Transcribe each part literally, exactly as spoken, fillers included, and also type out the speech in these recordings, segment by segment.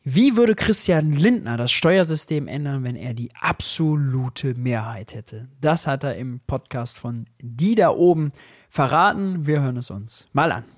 Wie würde Christian Lindner das Steuersystem ändern, wenn er die absolute Mehrheit hätte? Das hat er im Podcast von Die da oben verraten. Wir hören es uns mal an.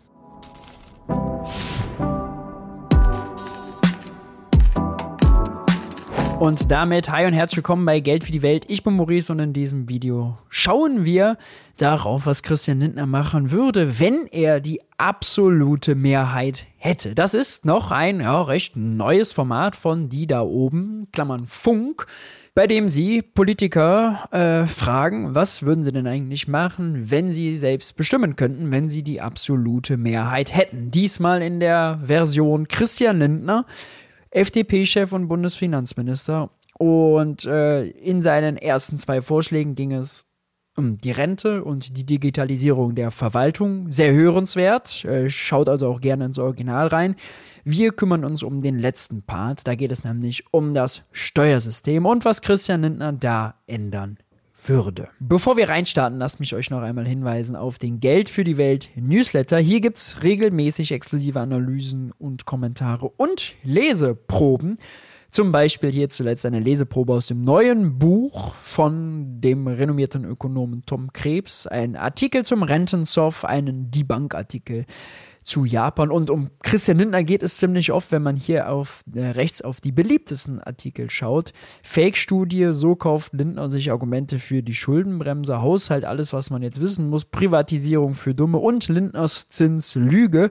Und damit hi und herzlich willkommen bei Geld für die Welt. Ich bin Maurice und in diesem Video schauen wir darauf, was Christian Lindner machen würde, wenn er die absolute Mehrheit hätte. Das ist noch ein ja, recht neues Format von Die da oben, Klammern Funk, bei dem sie Politiker äh, fragen, was würden sie denn eigentlich machen, wenn sie selbst bestimmen könnten, wenn sie die absolute Mehrheit hätten. Diesmal in der Version Christian Lindner, F D P-Chef und Bundesfinanzminister. Und äh, in seinen ersten zwei Vorschlägen ging es um die Rente und die Digitalisierung der Verwaltung. Sehr hörenswert. Äh, schaut also auch gerne ins Original rein. Wir kümmern uns um den letzten Part. Da geht es nämlich um das Steuersystem und was Christian Lindner da ändern würde. Bevor wir reinstarten, lasst mich euch noch einmal hinweisen auf den Geld für die Welt Newsletter. Hier gibt's regelmäßig exklusive Analysen und Kommentare und Leseproben. Zum Beispiel hier zuletzt eine Leseprobe aus dem neuen Buch von dem renommierten Ökonomen Tom Krebs. Ein Artikel zum Rentenzoff, einen Debunk-Artikel zu Japan. Und um Christian Lindner geht es ziemlich oft, wenn man hier auf äh, rechts auf die beliebtesten Artikel schaut. Fake-Studie, so kauft Lindner sich Argumente für die Schuldenbremse, Haushalt, alles, was man jetzt wissen muss, Privatisierung für Dumme und Lindners Zinslüge.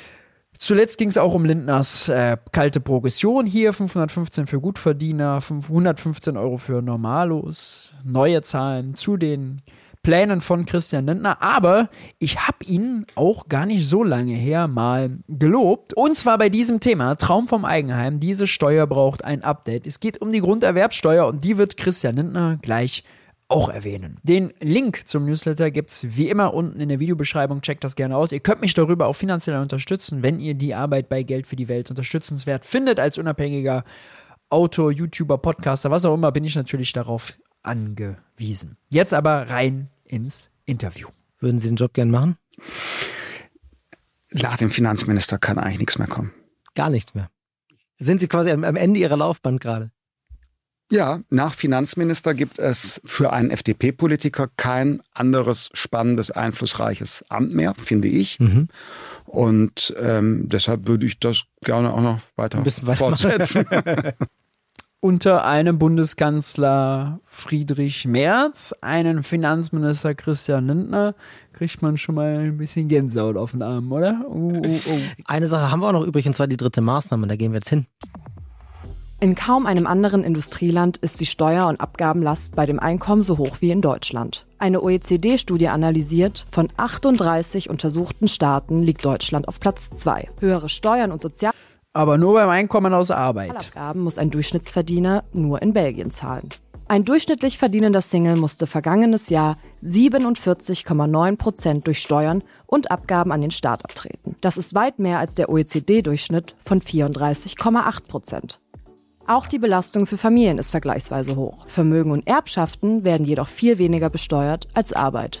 Zuletzt ging es auch um Lindners äh, kalte Progression hier, fünfhundertfünfzehn für Gutverdiener, hundertfünfzehn Euro für Normalos, neue Zahlen zu den Plänen von Christian Lindner, aber ich habe ihn auch gar nicht so lange her mal gelobt. Und zwar bei diesem Thema, Traum vom Eigenheim, diese Steuer braucht ein Update. Es geht um die Grunderwerbsteuer und die wird Christian Lindner gleich auch erwähnen. Den Link zum Newsletter gibt's wie immer unten in der Videobeschreibung, checkt das gerne aus. Ihr könnt mich darüber auch finanziell unterstützen, wenn ihr die Arbeit bei Geld für die Welt unterstützenswert findet. Als unabhängiger Autor, YouTuber, Podcaster, was auch immer, bin ich natürlich darauf angewiesen. Jetzt aber rein ins Interview. Würden Sie den Job gern machen? Nach dem Finanzminister kann eigentlich nichts mehr kommen. Gar nichts mehr. Sind Sie quasi am, am Ende Ihrer Laufbahn gerade? Ja, nach Finanzminister gibt es für einen F D P-Politiker kein anderes spannendes, einflussreiches Amt mehr, finde ich. Mhm. Und ähm, deshalb würde ich das gerne auch noch weiter, weiter fortsetzen. Unter einem Bundeskanzler Friedrich Merz, einen Finanzminister Christian Lindner, kriegt man schon mal ein bisschen Gänsehaut auf den Arm, oder? Uh, uh, uh. Eine Sache haben wir auch noch übrig, und zwar die dritte Maßnahme, da gehen wir jetzt hin. In kaum einem anderen Industrieland ist die Steuer- und Abgabenlast bei dem Einkommen so hoch wie in Deutschland. Eine O E C D-Studie analysiert, von achtunddreißig untersuchten Staaten liegt Deutschland auf Platz zwei. Höhere Steuern und Sozial... Aber nur beim Einkommen aus Arbeit. Abgaben muss ein Durchschnittsverdiener nur in Belgien zahlen. Ein durchschnittlich verdienender Single musste vergangenes Jahr siebenundvierzig Komma neun Prozent durch Steuern und Abgaben an den Staat abtreten. Das ist weit mehr als der O E C D-Durchschnitt von vierunddreißig Komma acht Prozent. Auch die Belastung für Familien ist vergleichsweise hoch. Vermögen und Erbschaften werden jedoch viel weniger besteuert als Arbeit.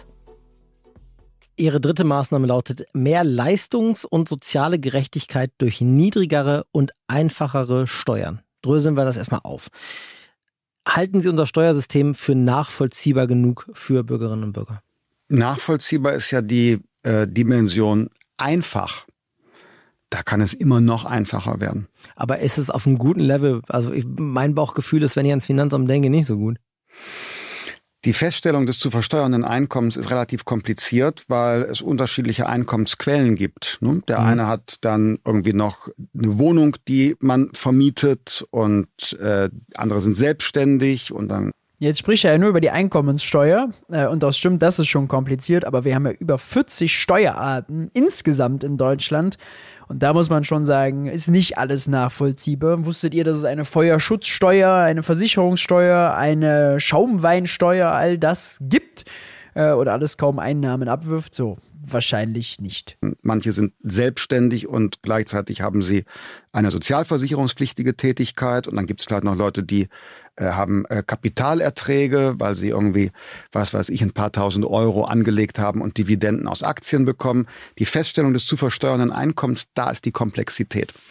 Ihre dritte Maßnahme lautet mehr Leistungs- und soziale Gerechtigkeit durch niedrigere und einfachere Steuern. Dröseln wir das erstmal auf. Halten Sie unser Steuersystem für nachvollziehbar genug für Bürgerinnen und Bürger? Nachvollziehbar ist ja die äh, Dimension einfach. Da kann es immer noch einfacher werden. Aber ist es auf einem guten Level? Also ich, mein Bauchgefühl ist, wenn ich ans Finanzamt denke, nicht so gut. Die Feststellung des zu versteuernden Einkommens ist relativ kompliziert, weil es unterschiedliche Einkommensquellen gibt. Der mhm. eine hat dann irgendwie noch eine Wohnung, die man vermietet, und äh, andere sind selbstständig und dann... Jetzt spricht er ja nur über die Einkommenssteuer äh, und das stimmt, das ist schon kompliziert, aber wir haben ja über vierzig Steuerarten insgesamt in Deutschland. Und da muss man schon sagen, ist nicht alles nachvollziehbar. Wusstet ihr, dass es eine Feuerschutzsteuer, eine Versicherungssteuer, eine Schaumweinsteuer, all das gibt? Äh, oder alles kaum Einnahmen abwirft? So, wahrscheinlich nicht. Manche sind selbstständig und gleichzeitig haben sie eine sozialversicherungspflichtige Tätigkeit. Und dann gibt es vielleicht noch Leute, die äh, haben äh, Kapitalerträge, weil sie irgendwie, was weiß ich, ein paar tausend Euro angelegt haben und Dividenden aus Aktien bekommen. Die Feststellung des zu versteuernden Einkommens, da ist die Komplexität.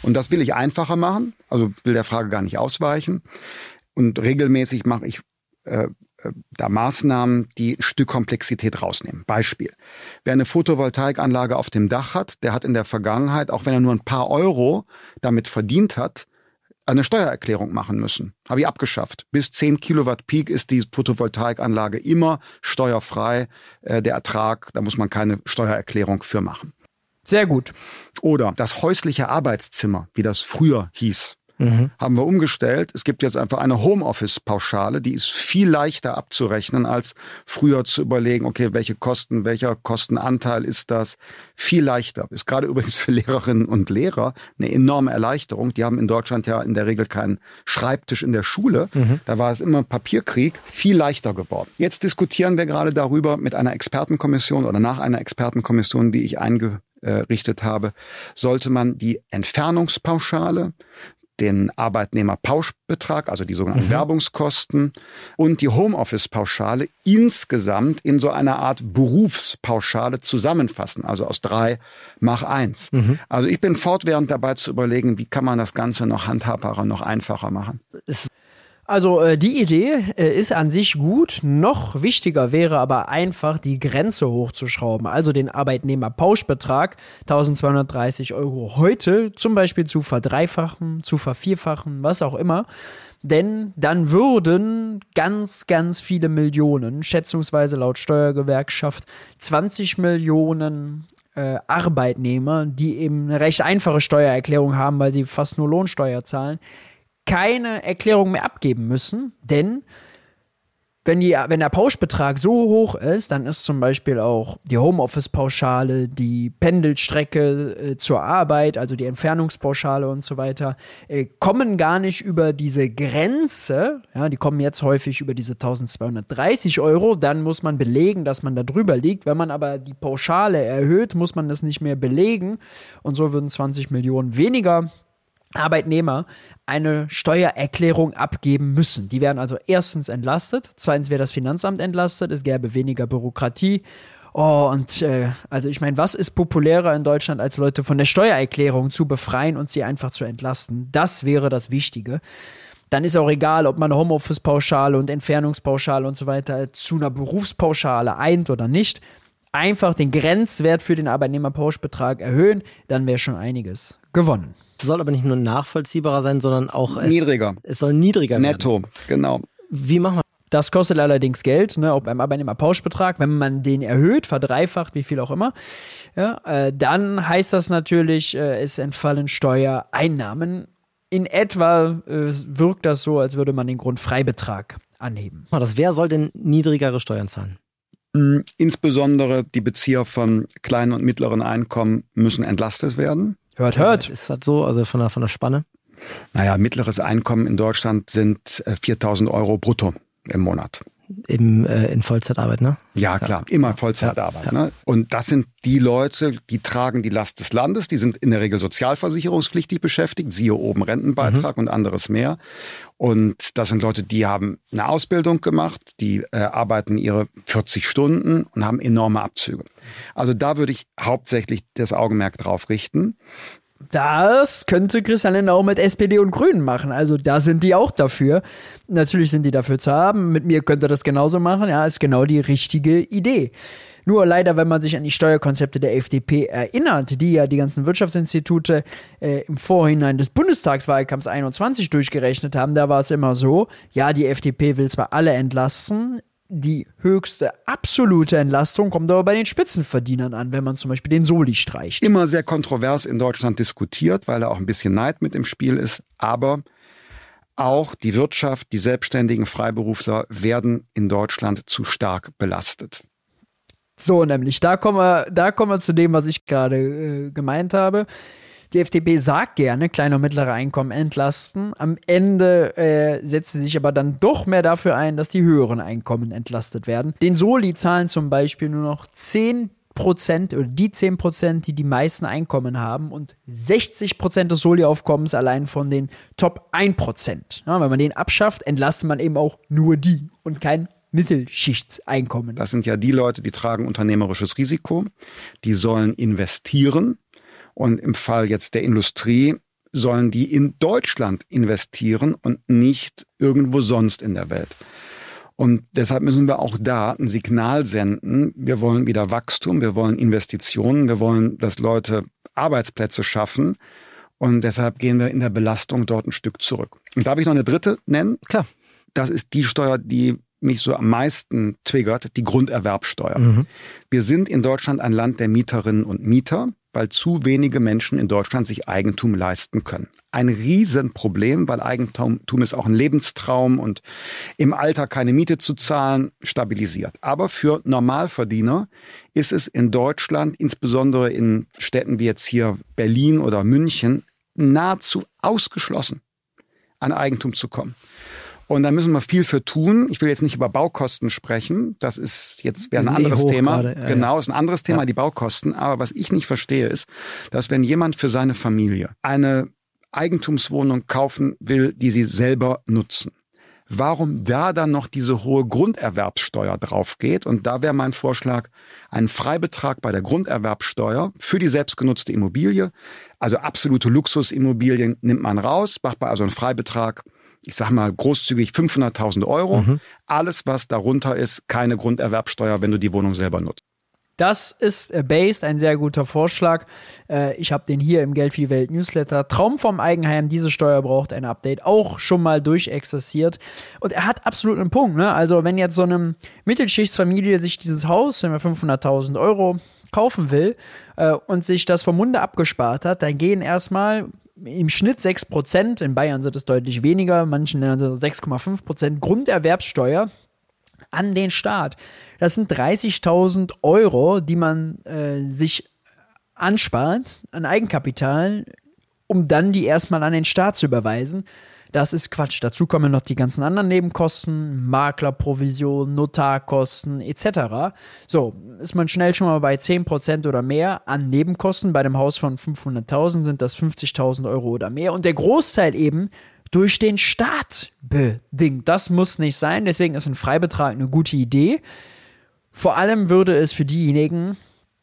Und das will ich einfacher machen, also will der Frage gar nicht ausweichen. Und regelmäßig mache ich äh, da Maßnahmen, die ein Stück Komplexität rausnehmen. Beispiel: Wer eine Photovoltaikanlage auf dem Dach hat, der hat in der Vergangenheit, auch wenn er nur ein paar Euro damit verdient hat, eine Steuererklärung machen müssen. Habe ich abgeschafft. Bis zehn Kilowatt Peak ist die Photovoltaikanlage immer steuerfrei. Äh, der Ertrag, da muss man keine Steuererklärung für machen. Sehr gut. Oder das häusliche Arbeitszimmer, wie das früher hieß. Mhm. Haben wir umgestellt. Es gibt jetzt einfach eine Homeoffice-Pauschale, die ist viel leichter abzurechnen, als früher zu überlegen, okay, welche Kosten, welcher Kostenanteil ist das? Viel leichter. Ist gerade übrigens für Lehrerinnen und Lehrer eine enorme Erleichterung. Die haben in Deutschland ja in der Regel keinen Schreibtisch in der Schule. Mhm. Da war es immer Papierkrieg. Viel leichter geworden. Jetzt diskutieren wir gerade darüber mit einer Expertenkommission oder nach einer Expertenkommission, die ich eingerichtet habe, sollte man die Entfernungspauschale, den Arbeitnehmerpauschbetrag, also die sogenannten mhm. Werbungskosten und die Homeoffice-Pauschale insgesamt in so einer Art Berufspauschale zusammenfassen, also aus drei mach eins. Mhm. Also ich bin fortwährend dabei zu überlegen, wie kann man das Ganze noch handhabbarer, noch einfacher machen. Also äh, die Idee äh, ist an sich gut. Noch wichtiger wäre aber einfach, die Grenze hochzuschrauben. Also den Arbeitnehmerpauschbetrag eintausendzweihundertdreißig Euro heute zum Beispiel zu verdreifachen, zu vervierfachen, was auch immer. Denn dann würden ganz, ganz viele Millionen, schätzungsweise laut Steuergewerkschaft zwanzig Millionen äh, Arbeitnehmer, die eben eine recht einfache Steuererklärung haben, weil sie fast nur Lohnsteuer zahlen, keine Erklärung mehr abgeben müssen, denn wenn, die, wenn der Pauschbetrag so hoch ist, dann ist zum Beispiel auch die Homeoffice-Pauschale, die Pendelstrecke äh, zur Arbeit, also die Entfernungspauschale und so weiter, äh, kommen gar nicht über diese Grenze. Ja, die kommen jetzt häufig über diese eintausendzweihundertdreißig Euro. Dann muss man belegen, dass man da drüber liegt. Wenn man aber die Pauschale erhöht, muss man das nicht mehr belegen. Und so würden zwanzig Millionen weniger Arbeitnehmer eine Steuererklärung abgeben müssen. Die werden also erstens entlastet, zweitens wäre das Finanzamt entlastet, es gäbe weniger Bürokratie. Oh, und äh, also ich meine, was ist populärer in Deutschland, als Leute von der Steuererklärung zu befreien und sie einfach zu entlasten? Das wäre das Wichtige. Dann ist auch egal, ob man Homeoffice-Pauschale und Entfernungspauschale und so weiter zu einer Berufspauschale eint oder nicht. Einfach den Grenzwert für den Arbeitnehmerpauschbetrag erhöhen, dann wäre schon einiges gewonnen. Es soll aber nicht nur nachvollziehbarer sein, sondern auch es, niedriger. Es soll niedriger werden. Netto, genau. Wie machen wir das? Das kostet allerdings Geld, ne, auch beim Arbeitnehmerpauschbetrag. Wenn man den erhöht, verdreifacht, wie viel auch immer, ja, äh, dann heißt das natürlich, äh, es entfallen Steuereinnahmen. In etwa äh, wirkt das so, als würde man den Grundfreibetrag anheben. Das, wer soll denn niedrigere Steuern zahlen? Insbesondere die Bezieher von kleinen und mittleren Einkommen müssen entlastet werden. Hört, hört. Ist das so, also von der, von der Spanne? Naja, mittleres Einkommen in Deutschland sind viertausend Euro brutto im Monat. Im, äh, in Vollzeitarbeit, ne? Ja, klar, ja. Immer Vollzeitarbeit. Ja, ja. Ne? Und das sind die Leute, die tragen die Last des Landes, die sind in der Regel sozialversicherungspflichtig beschäftigt, siehe oben Rentenbeitrag mhm. und anderes mehr. Und das sind Leute, die haben eine Ausbildung gemacht, die äh, arbeiten ihre vierzig Stunden und haben enorme Abzüge. Also da würde ich hauptsächlich das Augenmerk drauf richten. Das könnte Christian Lindner auch mit S P D und Grünen machen. Also da sind die auch dafür. Natürlich sind die dafür zu haben. Mit mir könnte das genauso machen. Ja, ist genau die richtige Idee. Nur leider, wenn man sich an die Steuerkonzepte der F D P erinnert, die ja die ganzen Wirtschaftsinstitute äh, im Vorhinein des Bundestagswahlkampfs einundzwanzig durchgerechnet haben, da war es immer so, ja, die F D P will zwar alle entlasten, die höchste absolute Entlastung kommt aber bei den Spitzenverdienern an, wenn man zum Beispiel den Soli streicht. Immer sehr kontrovers in Deutschland diskutiert, weil da auch ein bisschen Neid mit im Spiel ist. Aber auch die Wirtschaft, die selbstständigen Freiberufler werden in Deutschland zu stark belastet. So, nämlich, da kommen wir, da kommen wir zu dem, was ich gerade äh, gemeint habe. Die F D P sagt gerne, kleine und mittlere Einkommen entlasten. Am Ende äh, setzt sie sich aber dann doch mehr dafür ein, dass die höheren Einkommen entlastet werden. Den Soli zahlen zum Beispiel nur noch zehn Prozent oder die zehn Prozent, die die meisten Einkommen haben und sechzig Prozent des Soli-Aufkommens allein von den Top ein Prozent. Ja, wenn man den abschafft, entlastet man eben auch nur die und kein Mittelschichtseinkommen. Das sind ja die Leute, die tragen unternehmerisches Risiko, die sollen investieren. Und im Fall jetzt der Industrie sollen die in Deutschland investieren und nicht irgendwo sonst in der Welt. Und deshalb müssen wir auch da ein Signal senden. Wir wollen wieder Wachstum, wir wollen Investitionen, wir wollen, dass Leute Arbeitsplätze schaffen. Und deshalb gehen wir in der Belastung dort ein Stück zurück. Und darf ich noch eine dritte nennen? Klar. Das ist die Steuer, die mich so am meisten triggert, die Grunderwerbsteuer. Mhm. Wir sind in Deutschland ein Land der Mieterinnen und Mieter, weil zu wenige Menschen in Deutschland sich Eigentum leisten können. Ein Riesenproblem, weil Eigentum ist auch ein Lebenstraum und im Alter keine Miete zu zahlen, stabilisiert. Aber für Normalverdiener ist es in Deutschland, insbesondere in Städten wie jetzt hier Berlin oder München, nahezu ausgeschlossen, an Eigentum zu kommen. Und da müssen wir viel für tun. Ich will jetzt nicht über Baukosten sprechen. Das ist jetzt wäre ein anderes Thema. Ja, genau, ist ein anderes Thema, ja. Die Baukosten. Aber was ich nicht verstehe ist, dass wenn jemand für seine Familie eine Eigentumswohnung kaufen will, die sie selber nutzen, warum da dann noch diese hohe Grunderwerbssteuer drauf geht? Und da wäre mein Vorschlag, einen Freibetrag bei der Grunderwerbssteuer für die selbstgenutzte Immobilie. Also absolute Luxusimmobilien nimmt man raus, macht man also einen Freibetrag, ich sag mal großzügig fünfhunderttausend Euro. Mhm. Alles, was darunter ist, keine Grunderwerbsteuer, wenn du die Wohnung selber nutzt. Das ist äh, based, ein sehr guter Vorschlag. Äh, ich habe den hier im Geld für die Welt Newsletter. Traum vom Eigenheim, diese Steuer braucht ein Update, auch schon mal durchexerziert. Und er hat absolut einen Punkt. Ne? Also wenn jetzt so eine Mittelschichtsfamilie sich dieses Haus, wenn man fünfhunderttausend Euro kaufen will äh, und sich das vom Munde abgespart hat, dann gehen erstmal im Schnitt sechs Prozent, in Bayern sind es deutlich weniger, manchen Ländern sind es sechs Komma fünf Prozent Grunderwerbssteuer an den Staat. Das sind dreißigtausend Euro, die man äh, sich anspart an Eigenkapital, um dann die erstmal an den Staat zu überweisen. Das ist Quatsch. Dazu kommen noch die ganzen anderen Nebenkosten, Maklerprovision, Notarkosten et cetera. So, ist man schnell schon mal bei zehn Prozent oder mehr an Nebenkosten. Bei einem Haus von fünfhunderttausend sind das fünfzigtausend Euro oder mehr. Und der Großteil eben durch den Staat bedingt. Das muss nicht sein. Deswegen ist ein Freibetrag eine gute Idee. Vor allem würde es für diejenigen,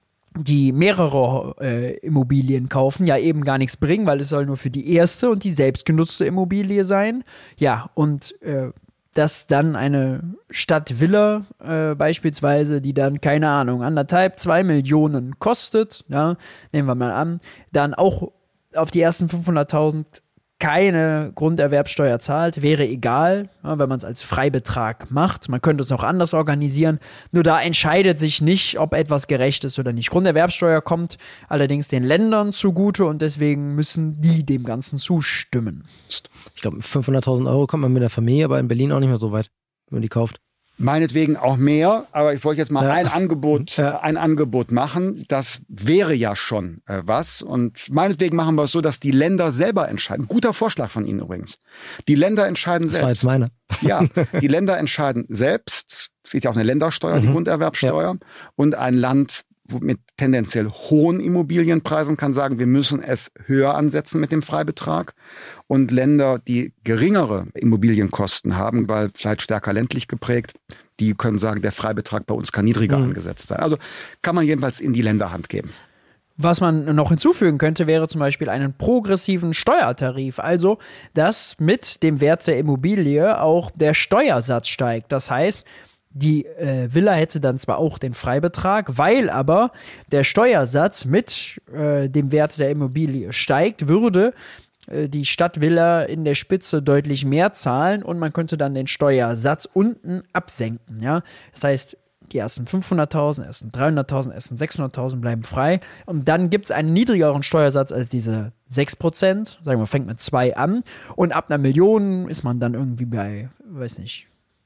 die mehrere äh, Immobilien kaufen, ja eben gar nichts bringen, weil es soll nur für die erste und die selbstgenutzte Immobilie sein. Ja, und äh, dass dann eine Stadtvilla äh, beispielsweise, die dann, keine Ahnung, anderthalb, zwei Millionen kostet, ja, nehmen wir mal an, dann auch auf die ersten fünfhunderttausend keine Grunderwerbsteuer zahlt, wäre egal, ja, wenn man es als Freibetrag macht. Man könnte es auch anders organisieren. Nur da entscheidet sich nicht, ob etwas gerecht ist oder nicht. Grunderwerbsteuer kommt allerdings den Ländern zugute und deswegen müssen die dem Ganzen zustimmen. Ich glaube, fünfhunderttausend Euro kommt man mit der Familie, aber in Berlin auch nicht mehr so weit, wenn man die kauft. Meinetwegen auch mehr, aber ich wollte jetzt mal ja. ein Angebot, ja. ein Angebot machen. Das wäre ja schon äh, was. Und meinetwegen machen wir es so, dass die Länder selber entscheiden. Guter Vorschlag von Ihnen übrigens. Die Länder entscheiden das selbst. Das war jetzt meine. Ja, die Länder entscheiden selbst. Es gibt ja auch eine Ländersteuer, mhm. die Grunderwerbsteuer. Ja. Und ein Land mit tendenziell hohen Immobilienpreisen kann sagen, wir müssen es höher ansetzen mit dem Freibetrag. Und Länder, die geringere Immobilienkosten haben, weil vielleicht stärker ländlich geprägt, die können sagen, der Freibetrag bei uns kann niedriger mhm. angesetzt sein. Also kann man jedenfalls in die Länderhand geben. Was man noch hinzufügen könnte, wäre zum Beispiel einen progressiven Steuertarif. Also, dass mit dem Wert der Immobilie auch der Steuersatz steigt. Das heißt, die äh, Villa hätte dann zwar auch den Freibetrag, weil aber der Steuersatz mit äh, dem Wert der Immobilie steigt, würde äh, die Stadtvilla in der Spitze deutlich mehr zahlen und man könnte dann den Steuersatz unten absenken. Ja? Das heißt, die ersten fünfhunderttausend, ersten dreihunderttausend, ersten sechshunderttausend bleiben frei und dann gibt es einen niedrigeren Steuersatz als diese sechs Prozent, sagen wir, fängt mit zwei an und ab einer Million ist man dann irgendwie bei, weiß nicht,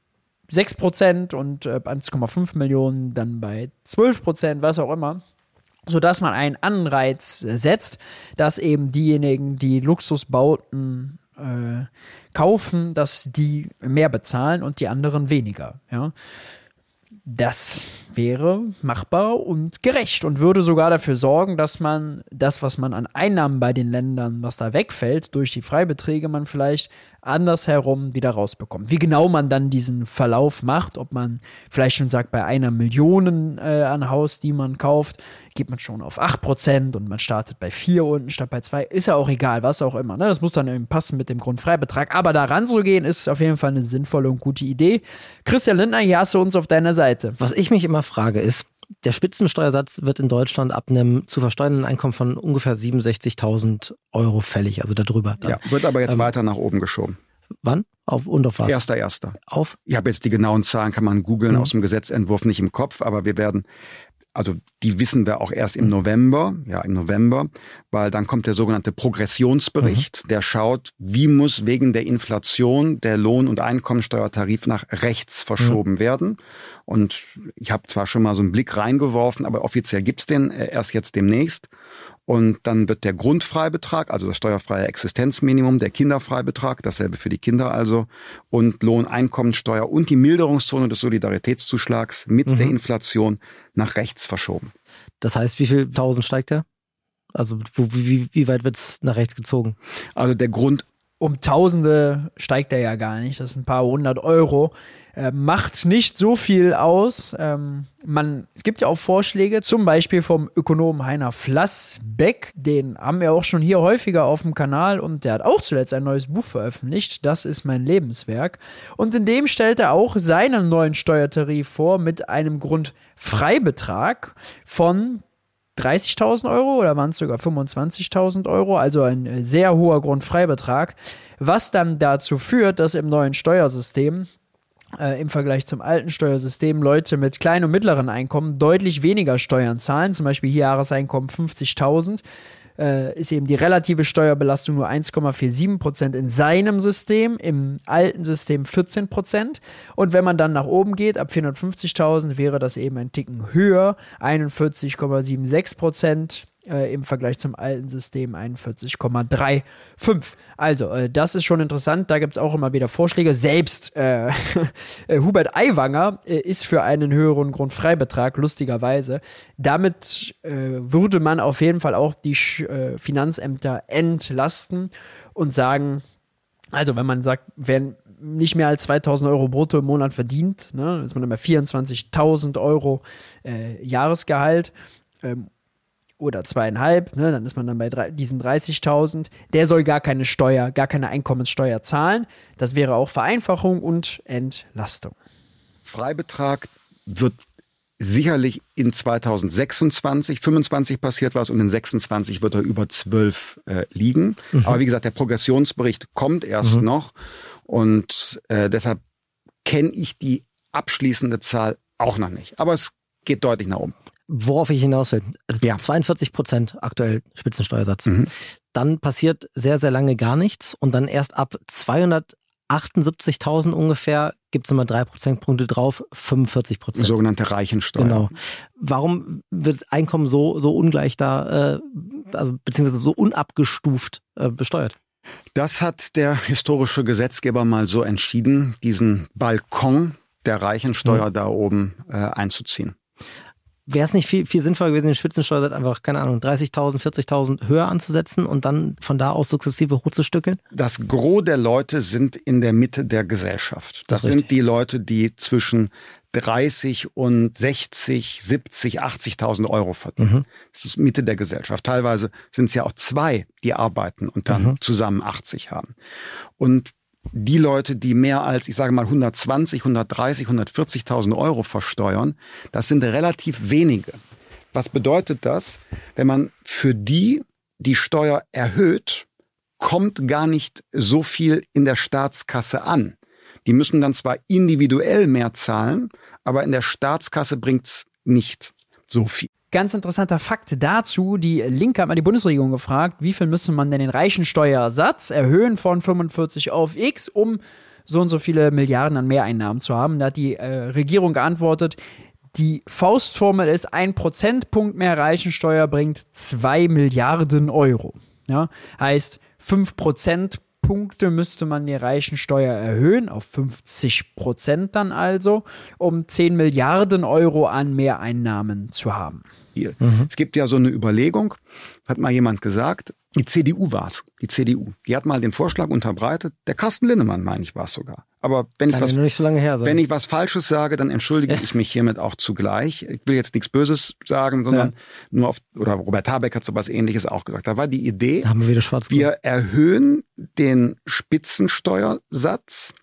sechs Prozent und äh, eins Komma fünf Millionen dann bei zwölf Prozent, was auch immer, sodass man einen Anreiz setzt, dass eben diejenigen, die Luxusbauten äh, kaufen, dass die mehr bezahlen und die anderen weniger. Ja? Das wäre machbar und gerecht und würde sogar dafür sorgen, dass man das, was man an Einnahmen bei den Ländern, was da wegfällt, durch die Freibeträge man vielleicht andersherum wieder rausbekommt. Wie genau man dann diesen Verlauf macht, ob man vielleicht schon sagt, bei einer Million äh, an Haus, die man kauft, geht man schon auf acht Prozent und man startet bei vier unten statt bei zwei, ist ja auch egal, was auch immer. Ne? Das muss dann eben passen mit dem Grundfreibetrag. Aber da ranzugehen, ist auf jeden Fall eine sinnvolle und gute Idee. Christian Lindner, hier hast du uns auf deiner Seite. Was ich mich immer frage ist, der Spitzensteuersatz wird in Deutschland ab einem zu versteuernden Einkommen von ungefähr siebenundsechzigtausend Euro fällig, also darüber. Dann. Ja, wird aber jetzt ähm, weiter nach oben geschoben. Wann? Auf, und auf was? Erster, erster. Auf? Ich habe jetzt die genauen Zahlen, kann man googeln, mhm. aus dem Gesetzentwurf nicht im Kopf, aber wir werden, also die wissen wir auch erst im November, ja im November, weil dann kommt der sogenannte Progressionsbericht, mhm. der schaut, wie muss wegen der Inflation der Lohn- und Einkommensteuertarif nach rechts verschoben mhm. werden. Und ich habe zwar schon mal so einen Blick reingeworfen, aber offiziell gibt's den erst jetzt demnächst. Und dann wird der Grundfreibetrag, also das steuerfreie Existenzminimum, der Kinderfreibetrag, dasselbe für die Kinder also, und Lohneinkommensteuer und die Milderungszone des Solidaritätszuschlags mit mhm. der Inflation nach rechts verschoben. Das heißt, wie viel Tausend steigt der? Also wie, wie, wie weit wird's nach rechts gezogen? Also der Grund... Um Tausende steigt er ja gar nicht, das sind ein paar hundert Euro. Äh, macht nicht so viel aus. Ähm, man, es gibt ja auch Vorschläge, zum Beispiel vom Ökonomen Heiner Flassbeck, den haben wir auch schon hier häufiger auf dem Kanal und der hat auch zuletzt ein neues Buch veröffentlicht, Das ist mein Lebenswerk. Und in dem stellt er auch seinen neuen Steuertarif vor mit einem Grundfreibetrag von dreißigtausend Euro oder waren es sogar fünfundzwanzigtausend Euro, also ein sehr hoher Grundfreibetrag, was dann dazu führt, dass im neuen Steuersystem äh, im Vergleich zum alten Steuersystem Leute mit kleinen und mittleren Einkommen deutlich weniger Steuern zahlen, zum Beispiel hier Jahreseinkommen fünfzigtausend, äh, ist eben die relative Steuerbelastung nur eins Komma siebenundvierzig Prozent in seinem System, im alten System vierzehn Prozent. Und wenn man dann nach oben geht, ab vierhundertfünfzigtausend wäre das eben ein Ticken höher, einundvierzig Komma siebenundsechzig Prozent. Äh, im Vergleich zum alten System einundvierzig Komma fünfunddreißig. Also, äh, das ist schon interessant. Da gibt es auch immer wieder Vorschläge. Selbst äh, Hubert Aiwanger äh, ist für einen höheren Grundfreibetrag, lustigerweise. Damit äh, würde man auf jeden Fall auch die äh, Finanzämter entlasten und sagen, also wenn man sagt, wenn nicht mehr als zweitausend Euro brutto im Monat verdient, ne, ist man dann bei vierundzwanzigtausend Euro äh, Jahresgehalt, ähm, oder zweieinhalb, ne, dann ist man dann bei drei, diesen dreißigtausend, der soll gar keine Steuer, gar keine Einkommenssteuer zahlen. Das wäre auch Vereinfachung und Entlastung. Freibetrag wird sicherlich in zweitausendsechsundzwanzig, fünfundzwanzig passiert was und in sechsundzwanzig wird er über zwölf äh, liegen. Mhm. Aber wie gesagt, der Progressionsbericht kommt erst mhm. noch und äh, deshalb kenne ich die abschließende Zahl auch noch nicht. Aber es geht deutlich nach oben. Worauf ich hinaus will, also ja. zweiundvierzig Prozent aktuell Spitzensteuersatz. Mhm. Dann passiert sehr, sehr lange gar nichts und dann erst ab zweihundertachtundsiebzigtausend ungefähr gibt es nochmal drei Prozentpunkte drauf, fünfundvierzig Prozent. Sogenannte Reichensteuer. Genau. Warum wird Einkommen so, so ungleich da, äh, also beziehungsweise so unabgestuft äh, besteuert? Das hat der historische Gesetzgeber mal so entschieden, diesen Balkon der Reichensteuer mhm. da oben äh, einzuziehen. Wäre es nicht viel, viel sinnvoller gewesen, den Spitzensteuersatz einfach, keine Ahnung, dreißigtausend, vierzigtausend höher anzusetzen und dann von da aus sukzessive hochzustückeln? Das Gros der Leute sind in der Mitte der Gesellschaft. Das, das sind die Leute, die zwischen dreißig und sechzig, siebzig, achtzigtausend Euro verdienen. Mhm. Das ist Mitte der Gesellschaft. Teilweise sind es ja auch zwei, die arbeiten und dann mhm. zusammen achtzig haben. Und die Leute, die mehr als, ich sage mal, hundertzwanzig, hundertdreißig, hundertvierzigtausend Euro versteuern, das sind relativ wenige. Was bedeutet das? Wenn man für die die Steuer erhöht, kommt gar nicht so viel in der Staatskasse an. Die müssen dann zwar individuell mehr zahlen, aber in der Staatskasse bringt's nicht so viel. Ganz interessanter Fakt dazu, die Linke hat mal die Bundesregierung gefragt, wie viel müsste man denn den Reichensteuersatz erhöhen von fünfundvierzig auf X, um so und so viele Milliarden an Mehreinnahmen zu haben. Da hat die äh, Regierung geantwortet, die Faustformel ist, ein Prozentpunkt mehr Reichensteuer bringt zwei Milliarden Euro. Ja? Heißt, fünf Prozentpunkte müsste man die Reichensteuer erhöhen, auf fünfzig Prozent dann also, um zehn Milliarden Euro an Mehreinnahmen zu haben. Mhm. Es gibt ja so eine Überlegung, hat mal jemand gesagt, Die C D U war's. Die C D U. Die hat mal den Vorschlag unterbreitet. Der Carsten Linnemann, meine ich, war es sogar. Aber wenn ich, Kann was, ja nur nicht so lange her sein. wenn ich was Falsches sage, dann entschuldige ich mich hiermit auch zugleich. Ich will jetzt nichts Böses sagen, sondern Ja. nur auf, oder Robert Habeck hat sowas Ähnliches auch gesagt. Da war die Idee, Da haben wir wieder schwarz. wir erhöhen den Spitzensteuersatz,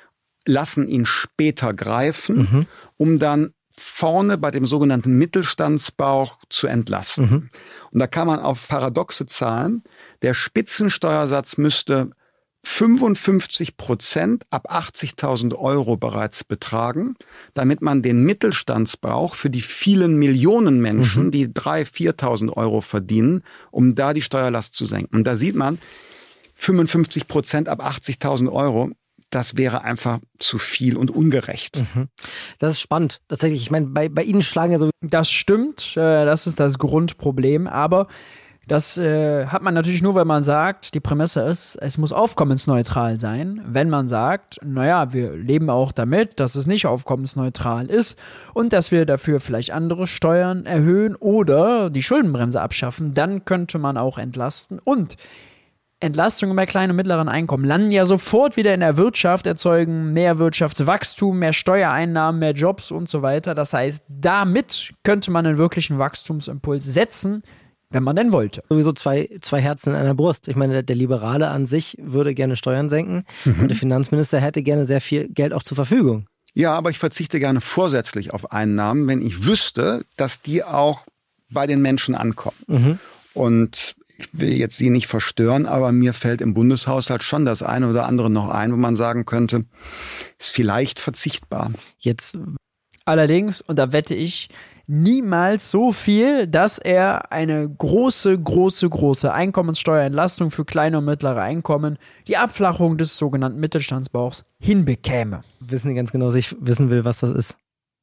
lassen ihn später greifen, Mhm. um dann vorne bei dem sogenannten Mittelstandsbauch zu entlasten. Mhm. Und da kann man auf paradoxe Zahlen, der Spitzensteuersatz müsste fünfundfünfzig Prozent ab achtzigtausend Euro bereits betragen, damit man den Mittelstandsbauch für die vielen Millionen Menschen, Mhm. die dreitausend, viertausend Euro verdienen, um da die Steuerlast zu senken. Und da sieht man, fünfundfünfzig Prozent ab achtzigtausend Euro, das wäre einfach zu viel und ungerecht. Mhm. Das ist spannend. Tatsächlich, ich meine, bei, bei Ihnen schlagen ja so. Das stimmt, äh, das ist das Grundproblem, aber das äh, hat man natürlich nur, wenn man sagt, die Prämisse ist, es muss aufkommensneutral sein. Wenn man sagt, naja, wir leben auch damit, dass es nicht aufkommensneutral ist und dass wir dafür vielleicht andere Steuern erhöhen oder die Schuldenbremse abschaffen, dann könnte man auch entlasten. Und Entlastungen bei kleinen und mittleren Einkommen landen ja sofort wieder in der Wirtschaft, erzeugen mehr Wirtschaftswachstum, mehr Steuereinnahmen, mehr Jobs und so weiter. Das heißt, damit könnte man einen wirklichen Wachstumsimpuls setzen, wenn man denn wollte. Sowieso zwei, zwei Herzen in einer Brust. Ich meine, der, der Liberale an sich würde gerne Steuern senken mhm. und der Finanzminister hätte gerne sehr viel Geld auch zur Verfügung. Ja, aber ich verzichte gerne vorsätzlich auf Einnahmen, wenn ich wüsste, dass die auch bei den Menschen ankommen. Mhm. Und ich will jetzt Sie nicht verstören, aber mir fällt im Bundeshaushalt schon das eine oder andere noch ein, wo man sagen könnte, ist vielleicht verzichtbar. Jetzt allerdings, und da wette ich, niemals so viel, dass er eine große, große, große Einkommenssteuerentlastung für kleine und mittlere Einkommen, die Abflachung des sogenannten Mittelstandsbauchs, hinbekäme. Wissen Sie ganz genau, dass ich wissen will, was das ist?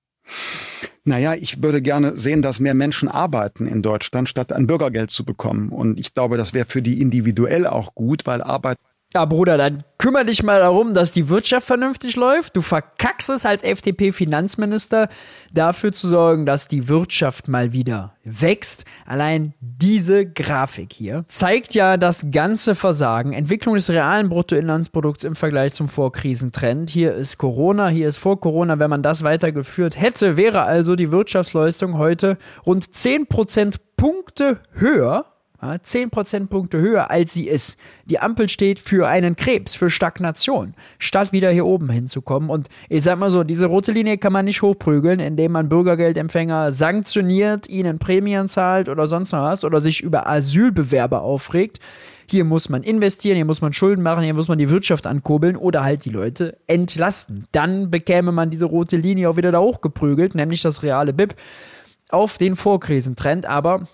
Naja, ich würde gerne sehen, dass mehr Menschen arbeiten in Deutschland, statt ein Bürgergeld zu bekommen. Und ich glaube, das wäre für die individuell auch gut, weil Arbeit... Ja, Bruder, dann kümmere dich mal darum, dass die Wirtschaft vernünftig läuft. Du verkackst es als F D P-Finanzminister, dafür zu sorgen, dass die Wirtschaft mal wieder wächst. Allein diese Grafik hier zeigt ja das ganze Versagen. Entwicklung des realen Bruttoinlandsprodukts im Vergleich zum Vorkrisentrend. Hier ist Corona, hier ist vor Corona. Wenn man das weitergeführt hätte, wäre also die Wirtschaftsleistung heute rund zehn Prozentpunkte höher. zehn Prozentpunkte höher, als sie ist. Die Ampel steht für einen Krebs, für Stagnation, statt wieder hier oben hinzukommen. Und ich sag mal so, diese rote Linie kann man nicht hochprügeln, indem man Bürgergeldempfänger sanktioniert, ihnen Prämien zahlt oder sonst noch was oder sich über Asylbewerber aufregt. Hier muss man investieren, hier muss man Schulden machen, hier muss man die Wirtschaft ankurbeln oder halt die Leute entlasten. Dann bekäme man diese rote Linie auch wieder da hochgeprügelt, nämlich das reale B I P auf den Vorkrisentrend. Aber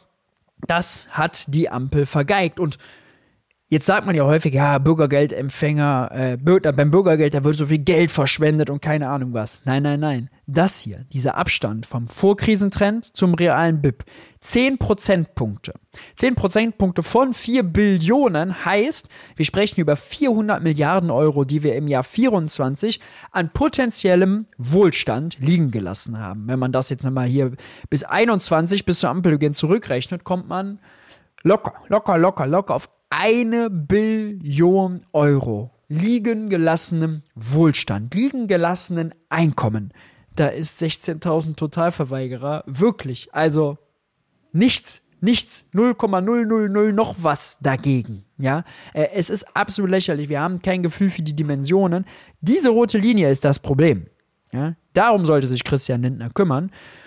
das hat die Ampel vergeigt. Und jetzt sagt man ja häufig, ja, Bürgergeldempfänger, äh, Bürger, beim Bürgergeld, da wird so viel Geld verschwendet und keine Ahnung was. Nein, nein, nein. Das hier, dieser Abstand vom Vorkrisentrend zum realen B I P, zehn Prozentpunkte. zehn Prozentpunkte von vier Billionen heißt, wir sprechen über vierhundert Milliarden Euro, die wir im Jahr vierundzwanzig an potenziellem Wohlstand liegen gelassen haben. Wenn man das jetzt nochmal hier bis einundzwanzig, bis zur Ampelbeginn zurückrechnet, kommt man locker, locker, locker, locker auf eine Billion Euro liegen gelassenem Wohlstand, liegen gelassenen Einkommen. Da ist sechzehntausend Totalverweigerer wirklich, also nichts, nichts, null Komma null null null noch was dagegen, ja. Äh, es ist absolut lächerlich, wir haben kein Gefühl für die Dimensionen. Diese rote Linie ist das Problem, ja. Darum sollte sich Christian Lindner kümmern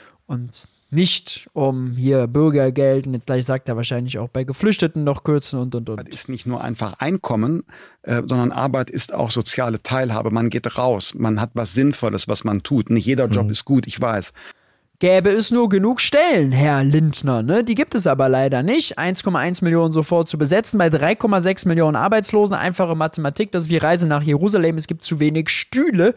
und nicht um hier Bürgergeld und jetzt gleich sagt er wahrscheinlich auch bei Geflüchteten noch kürzen und und und. Arbeit ist nicht nur einfach Einkommen, äh, sondern Arbeit ist auch soziale Teilhabe. Man geht raus, man hat was Sinnvolles, was man tut. Nicht jeder Job mhm. ist gut, ich weiß. Gäbe es nur genug Stellen, Herr Lindner, ne? Die gibt es aber leider nicht. eins Komma eins Millionen sofort zu besetzen, bei drei Komma sechs Millionen Arbeitslosen. Einfache Mathematik, das ist wie Reise nach Jerusalem. Es gibt zu wenig Stühle.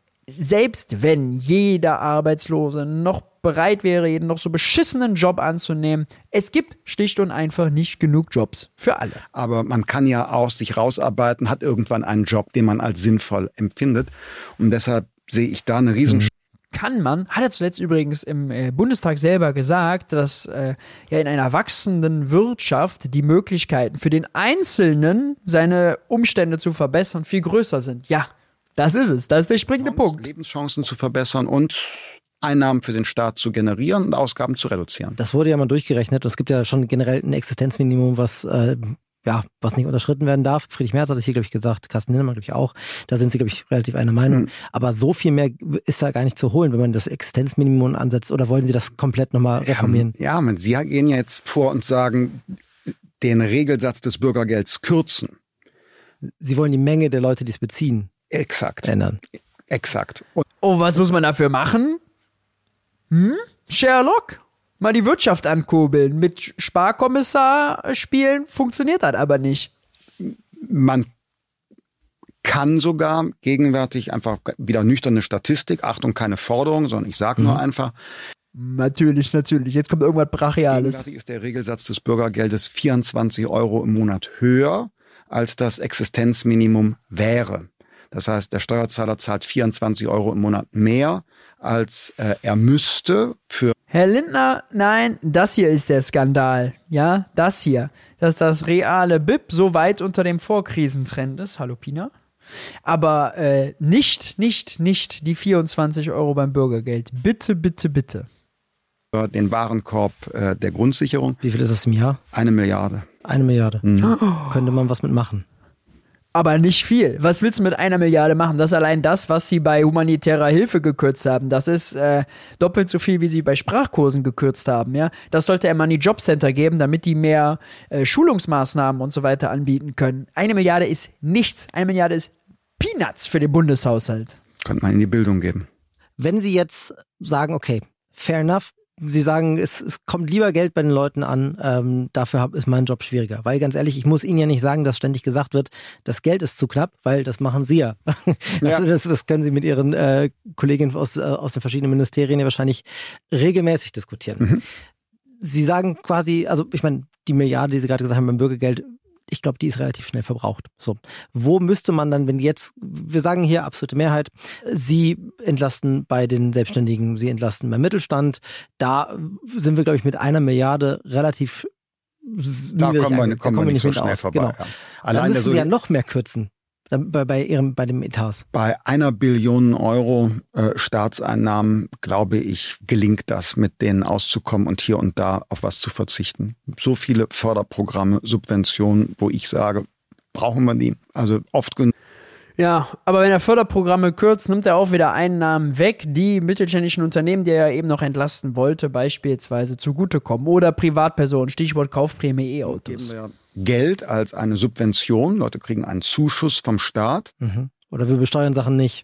Selbst wenn jeder Arbeitslose noch bereit wäre, jeden noch so beschissenen Job anzunehmen, es gibt schlicht und einfach nicht genug Jobs für alle. Aber man kann ja auch sich rausarbeiten, hat irgendwann einen Job, den man als sinnvoll empfindet. Und deshalb sehe ich da eine riesen... Mhm. kann man, hat er zuletzt übrigens im äh, Bundestag selber gesagt, dass äh, ja in einer wachsenden Wirtschaft die Möglichkeiten für den Einzelnen, seine Umstände zu verbessern, viel größer sind. Ja, das ist es. Das ist der springende Punkt. Lebenschancen zu verbessern und Einnahmen für den Staat zu generieren und Ausgaben zu reduzieren. Das wurde ja mal durchgerechnet. Es gibt ja schon generell ein Existenzminimum, was äh, ja, was nicht unterschritten werden darf. Friedrich Merz hat das hier, glaube ich, gesagt, Carsten Linnemann, glaube ich, auch. Da sind sie, glaube ich, relativ einer Meinung. Mhm. Aber so viel mehr ist da gar nicht zu holen, wenn man das Existenzminimum ansetzt. Oder wollen Sie das komplett nochmal reformieren? Ja, ja, Sie gehen ja jetzt vor und sagen, den Regelsatz des Bürgergelds kürzen. Sie wollen die Menge der Leute, die es beziehen, exakt ändern. Exakt. Und oh, was muss man dafür machen? Hm? Sherlock? Mal die Wirtschaft ankurbeln. Mit Sparkommissar spielen funktioniert das aber nicht. Man kann sogar gegenwärtig einfach wieder nüchterne Statistik, Achtung, keine Forderung, sondern ich sage nur mhm. einfach. Natürlich, natürlich. Jetzt kommt irgendwas Brachiales. Gegenwärtig ist der Regelsatz des Bürgergeldes vierundzwanzig Euro im Monat höher, als das Existenzminimum wäre. Das heißt, der Steuerzahler zahlt vierundzwanzig Euro im Monat mehr, als äh, er müsste für... Herr Lindner, nein, das hier ist der Skandal. Ja, das hier. Dass das reale B I P so weit unter dem Vorkrisentrend ist. Hallo Pina. Aber äh, nicht, nicht, nicht die vierundzwanzig Euro beim Bürgergeld. Bitte, bitte, bitte. Den Warenkorb äh, der Grundsicherung. Wie viel ist das im Jahr? Eine Milliarde. Eine Milliarde. Mhm. Könnte man was mitmachen. Aber nicht viel. Was willst du mit einer Milliarde machen? Das ist allein das, was sie bei humanitärer Hilfe gekürzt haben. Das ist äh, doppelt so viel, wie sie bei Sprachkursen gekürzt haben. Ja, das sollte er mal in die Jobcenter geben, damit die mehr äh, Schulungsmaßnahmen und so weiter anbieten können. Eine Milliarde ist nichts. Eine Milliarde ist Peanuts für den Bundeshaushalt. Könnte man in die Bildung geben. Wenn Sie jetzt sagen, okay, fair enough, Sie sagen, es, es kommt lieber Geld bei den Leuten an, ähm, dafür hab, ist mein Job schwieriger. Weil ganz ehrlich, ich muss Ihnen ja nicht sagen, dass ständig gesagt wird, das Geld ist zu knapp, weil das machen Sie ja. ja. Also das, das können Sie mit Ihren äh, Kolleginnen aus, äh, aus den verschiedenen Ministerien ja wahrscheinlich regelmäßig diskutieren. Mhm. Sie sagen quasi, also ich meine, die Milliarde, die Sie gerade gesagt haben beim Bürgergeld, ich glaube, die ist relativ schnell verbraucht. So, wo müsste man dann, wenn jetzt, wir sagen hier absolute Mehrheit, Sie entlasten bei den Selbstständigen, Sie entlasten beim Mittelstand, da sind wir, glaube ich, mit einer Milliarde relativ da kommen wir, kommen wir nicht, nicht so schnell aus. vorbei. Genau. Ja. Allein da müssen Sie ja noch mehr kürzen. Bei, bei, ihrem, bei dem Etats. Bei einer Billion Euro äh, Staatseinnahmen, glaube ich, gelingt das, mit denen auszukommen und hier und da auf was zu verzichten. So viele Förderprogramme, Subventionen, wo ich sage, brauchen wir die. Also oft genug. Ja, aber wenn er Förderprogramme kürzt, nimmt er auch wieder Einnahmen weg, die mittelständischen Unternehmen, die er eben noch entlasten wollte, beispielsweise zugutekommen. Oder Privatpersonen, Stichwort Kaufprämie E-Autos. Geld als eine Subvention. Leute kriegen einen Zuschuss vom Staat. Mhm. Oder wir besteuern Sachen nicht.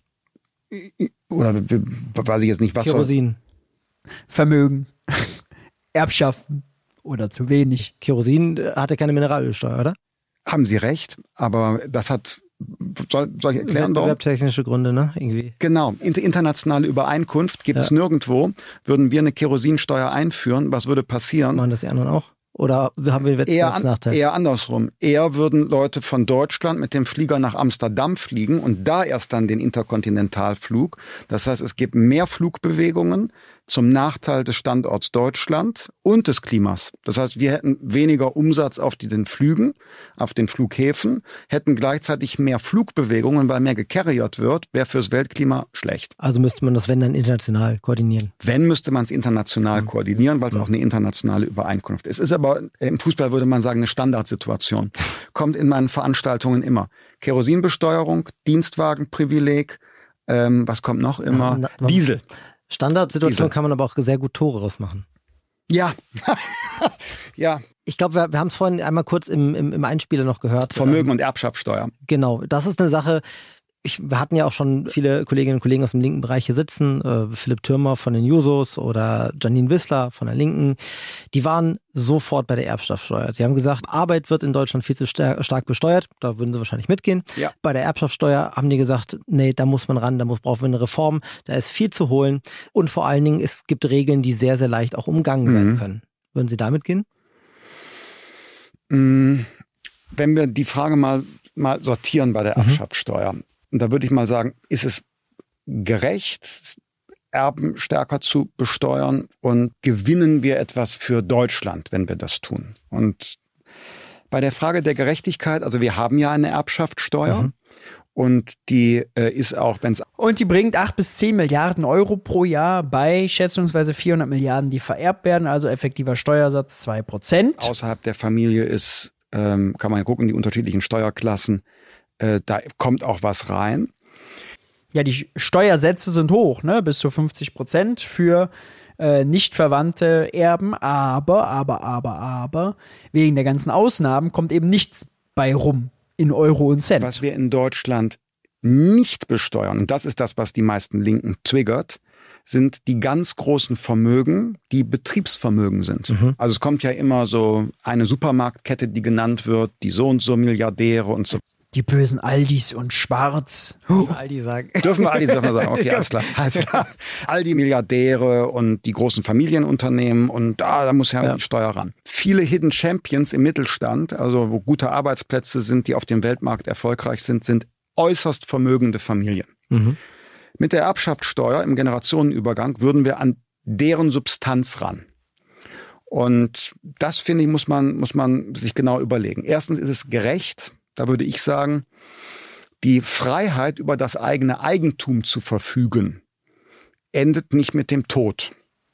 Oder wir, weiß ich jetzt nicht, was Kerosin. Soll. Vermögen. Erbschaften. Oder zu wenig. Kerosin hatte keine Mineralölsteuer, oder? Haben Sie recht, aber das hat... Soll, soll ich erklären? Wettbewerbstechnische Gründe, ne? Irgendwie. Genau. Internationale Übereinkunft gibt es ja. nirgendwo. Würden wir eine Kerosinsteuer einführen, was würde passieren? Machen das die anderen auch? Oder haben wir einen Wettbewerbsnachteil? Eher, an, eher andersrum. Eher würden Leute von Deutschland mit dem Flieger nach Amsterdam fliegen und da erst dann den Interkontinentalflug. Das heißt, es gibt mehr Flugbewegungen zum Nachteil des Standorts Deutschland und des Klimas. Das heißt, wir hätten weniger Umsatz auf die, den Flügen, auf den Flughäfen, hätten gleichzeitig mehr Flugbewegungen, weil mehr gecarriert wird, wäre fürs Weltklima schlecht. Also müsste man das, wenn, dann international koordinieren? Wenn, müsste man es international mhm. koordinieren, weil es mhm. auch eine internationale Übereinkunft ist. Es ist aber, im Fußball würde man sagen, eine Standardsituation. Kommt in meinen Veranstaltungen immer. Kerosinbesteuerung, Dienstwagenprivileg, ähm, was kommt noch immer? Na, na, Diesel. Standardsituation kann man aber auch sehr gut Tore rausmachen. Ja. ja. Ich glaube, wir, wir haben es vorhin einmal kurz im, im, im Einspieler noch gehört. Vermögen- ähm, und Erbschaftssteuer. Genau, das ist eine Sache. Ich, wir hatten ja auch schon viele Kolleginnen und Kollegen aus dem linken Bereich hier sitzen. Äh, Philipp Türmer von den Jusos oder Janine Wissler von der Linken. Die waren sofort bei der Erbschaftssteuer. Sie haben gesagt, Arbeit wird in Deutschland viel zu star- stark besteuert. Da würden sie wahrscheinlich mitgehen. Ja. Bei der Erbschaftssteuer haben die gesagt, nee, da muss man ran, da muss, brauchen wir eine Reform. Da ist viel zu holen. Und vor allen Dingen, es gibt Regeln, die sehr, sehr leicht auch umgangen mhm. werden können. Würden Sie damit gehen? Wenn wir die Frage mal, mal sortieren bei der Erbschaftssteuer. Mhm. Und da würde ich mal sagen, ist es gerecht, Erben stärker zu besteuern und gewinnen wir etwas für Deutschland, wenn wir das tun. Und bei der Frage der Gerechtigkeit, also wir haben ja eine Erbschaftssteuer. Mhm. Und die äh, ist auch, wenn es... Und die bringt acht bis zehn Milliarden Euro pro Jahr bei schätzungsweise vierhundert Milliarden, die vererbt werden, also effektiver Steuersatz zwei Prozent. Außerhalb der Familie ist, ähm, kann man ja gucken, die unterschiedlichen Steuerklassen, äh, da kommt auch was rein. Ja, die Steuersätze sind hoch, ne, bis zu fünfzig Prozent für äh, nicht verwandte Erben, aber, aber, aber, aber, wegen der ganzen Ausnahmen kommt eben nichts bei rum. In Euro und Cent. Was wir in Deutschland nicht besteuern, und das ist das, was die meisten Linken triggert, sind die ganz großen Vermögen, die Betriebsvermögen sind. Mhm. Also es kommt ja immer so eine Supermarktkette, die genannt wird, die so und so Milliardäre und so. Die bösen Aldis und Schwarz. Uh. Aldi sagen. Dürfen wir Aldi sagen? Okay, alles klar. Alles klar. Aldi Milliardäre und die großen Familienunternehmen und ah, da muss ja, ja die Steuer ran. Viele Hidden Champions im Mittelstand, also wo gute Arbeitsplätze sind, die auf dem Weltmarkt erfolgreich sind, sind äußerst vermögende Familien. Mhm. Mit der Erbschaftssteuer im Generationenübergang würden wir an deren Substanz ran. Und das, finde ich, muss man, muss man sich genau überlegen. Erstens ist es gerecht. Da würde ich sagen, die Freiheit, über das eigene Eigentum zu verfügen, endet nicht mit dem Tod.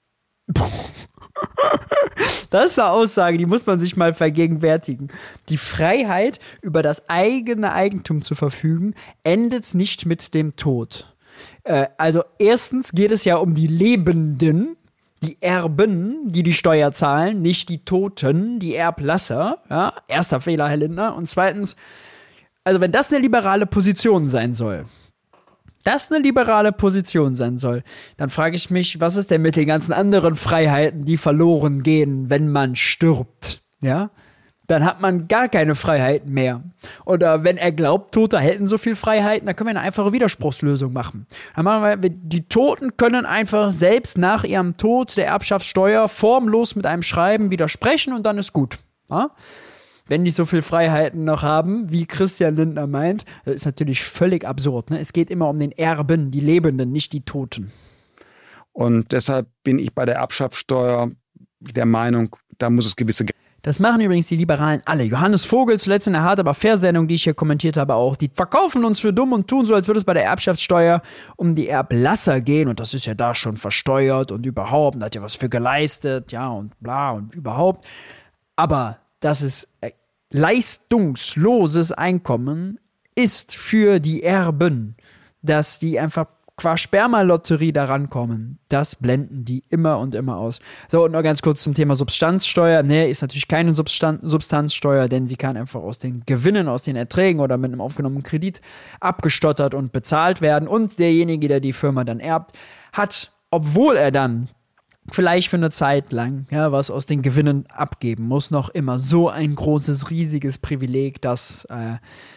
Das ist eine Aussage, die muss man sich mal vergegenwärtigen. Die Freiheit, über das eigene Eigentum zu verfügen, endet nicht mit dem Tod. Äh, also erstens geht es ja um die Lebenden, die Erben, die die Steuer zahlen, nicht die Toten, die Erblasser. Ja, erster Fehler, Herr Lindner. Und zweitens, also wenn das eine liberale Position sein soll, das eine liberale Position sein soll, dann frage ich mich, was ist denn mit den ganzen anderen Freiheiten, die verloren gehen, wenn man stirbt? Ja? Dann hat man gar keine Freiheiten mehr. Oder wenn er glaubt, Tote hätten so viel Freiheiten, dann können wir eine einfache Widerspruchslösung machen. Dann machen wir, die Toten können einfach selbst nach ihrem Tod der Erbschaftssteuer formlos mit einem Schreiben widersprechen und dann ist gut. Ja? Wenn die so viel Freiheiten noch haben, wie Christian Lindner meint, das ist natürlich völlig absurd. Ne? Es geht immer um den Erben, die Lebenden, nicht die Toten. Und deshalb bin ich bei der Erbschaftssteuer der Meinung, da muss es gewisse... Das machen übrigens die Liberalen alle. Johannes Vogel, zuletzt in der Hart aber Fair-Sendung, die ich hier kommentiert habe, auch. Die verkaufen uns für dumm und tun so, als würde es bei der Erbschaftssteuer um die Erblasser gehen. Und das ist ja da schon versteuert und überhaupt. Und hat ja was für geleistet, ja, und bla und überhaupt. Aber das ist äh, leistungsloses Einkommen ist für die Erben, dass die einfach qua Spermalotterie da rankommen. Das blenden die immer und immer aus. So, und noch ganz kurz zum Thema Substanzsteuer. Nee, ist natürlich keine Substan- Substanzsteuer, denn sie kann einfach aus den Gewinnen, aus den Erträgen oder mit einem aufgenommenen Kredit abgestottert und bezahlt werden. Und derjenige, der die Firma dann erbt, hat, obwohl er dann vielleicht für eine Zeit lang, ja, was aus den Gewinnen abgeben muss, noch immer so ein großes, riesiges Privileg, dass äh,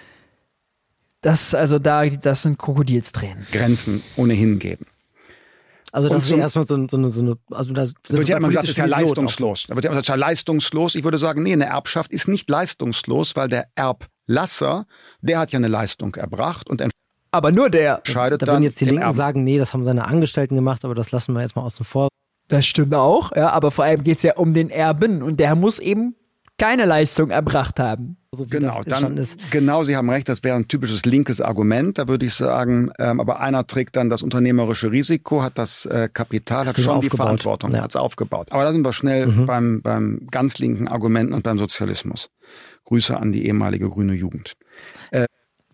das, also da, das sind Krokodilstränen. Grenzen ohnehin geben. Also das Und ist so, ja erstmal so, so eine, so eine, also da wird ja immer gesagt, das ist ja leistungslos. Da wird ja immer gesagt, ja leistungslos. Ich würde sagen, nee, eine Erbschaft ist nicht leistungslos, weil der Erblasser, der hat ja eine Leistung erbracht und aber nur der entscheidet da dann. würden jetzt die Linken Erben. sagen, nee, das haben seine Angestellten gemacht, aber das lassen wir jetzt mal außen vor. Das stimmt auch, ja, aber vor allem geht es ja um den Erben und der muss eben keine Leistung erbracht haben. So genau, dann, ist. genau, Sie haben recht, das wäre ein typisches linkes Argument, da würde ich sagen, ähm, aber einer trägt dann das unternehmerische Risiko, hat das äh, Kapital, das hat schon aufgebaut. die Verantwortung, ja. hat es aufgebaut. Aber da sind wir schnell mhm. beim, beim ganz linken Argumenten und beim Sozialismus. Grüße an die ehemalige grüne Jugend. Äh,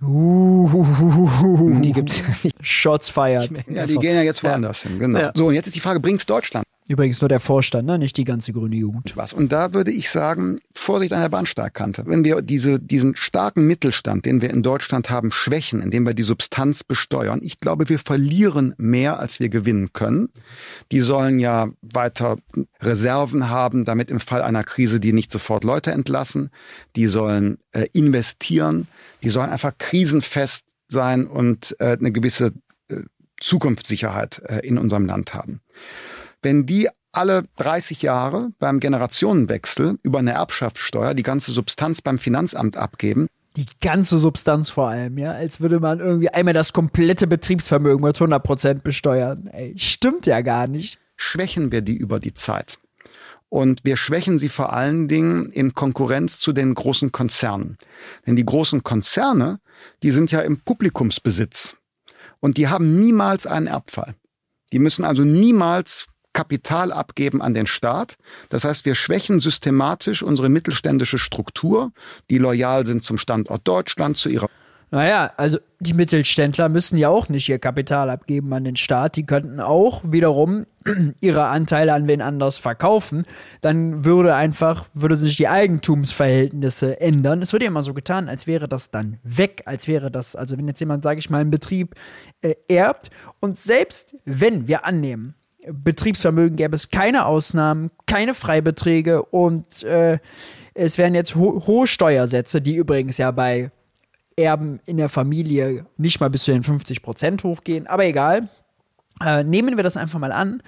Uh, die gibt's ja nicht. Shots fired. Ja, die gehen ja jetzt woanders ja. hin. Genau. Ja. So, und jetzt ist die Frage, bringt's Deutschland? Übrigens nur der Vorstand, ne? Nicht die ganze grüne Jugend. Was? Und da würde ich sagen, Vorsicht an der Bahnsteigkante. Wenn wir diese, diesen starken Mittelstand, den wir in Deutschland haben, schwächen, indem wir die Substanz besteuern, ich glaube, wir verlieren mehr, als wir gewinnen können. Die sollen ja weiter Reserven haben, damit im Fall einer Krise die nicht sofort Leute entlassen. Die sollen äh, investieren. Die sollen einfach krisenfest sein und äh, eine gewisse äh, Zukunftssicherheit äh, in unserem Land haben. Wenn die alle dreißig Jahre beim Generationenwechsel über eine Erbschaftssteuer die ganze Substanz beim Finanzamt abgeben, Die ganze Substanz vor allem, ja, als würde man irgendwie einmal das komplette Betriebsvermögen mit hundert Prozent besteuern. Ey, stimmt ja gar nicht. Schwächen wir die über die Zeit. Und wir schwächen sie vor allen Dingen in Konkurrenz zu den großen Konzernen. Denn die großen Konzerne, die sind ja im Publikumsbesitz. Und die haben niemals einen Erbfall. Die müssen also niemals Kapital abgeben an den Staat. Das heißt, wir schwächen systematisch unsere mittelständische Struktur, die loyal sind zum Standort Deutschland, zu ihrer... Naja, also die Mittelständler müssen ja auch nicht ihr Kapital abgeben an den Staat. Die könnten auch wiederum ihre Anteile an wen anders verkaufen. Dann würde einfach, würde sich die Eigentumsverhältnisse ändern. Es wird ja immer so getan, als wäre das dann weg, als wäre das, also wenn jetzt jemand, sage ich mal, einen Betrieb äh, erbt und selbst wenn wir annehmen, Betriebsvermögen gäbe es keine Ausnahmen, keine Freibeträge und äh, es wären jetzt ho- hohe Steuersätze, die übrigens ja bei Erben in der Familie nicht mal bis zu den fünfzig Prozent hochgehen, aber egal. Äh, nehmen wir das einfach mal an.